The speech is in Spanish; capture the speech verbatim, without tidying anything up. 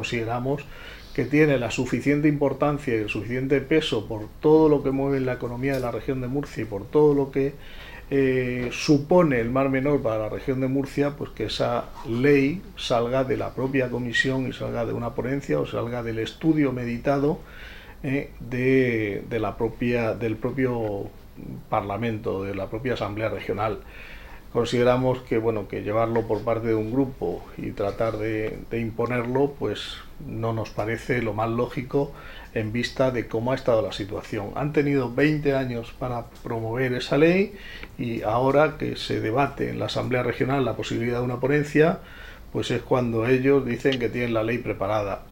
consideramos que tiene la suficiente importancia y el suficiente peso por todo lo que mueve la economía de la región de Murcia y por todo lo que eh, supone el Mar Menor para la región de Murcia, pues que esa ley salga de la propia comisión y salga de una ponencia o salga del estudio meditado eh, de, de la propia, del propio Parlamento, de la propia Asamblea Regional. Consideramos que bueno que llevarlo por parte de un grupo y tratar de, de imponerlo pues no nos parece lo más lógico en vista de cómo ha estado la situación. Han tenido veinte años para promover esa ley y ahora que se debate en la Asamblea Regional la posibilidad de una ponencia, pues es cuando ellos dicen que tienen la ley preparada.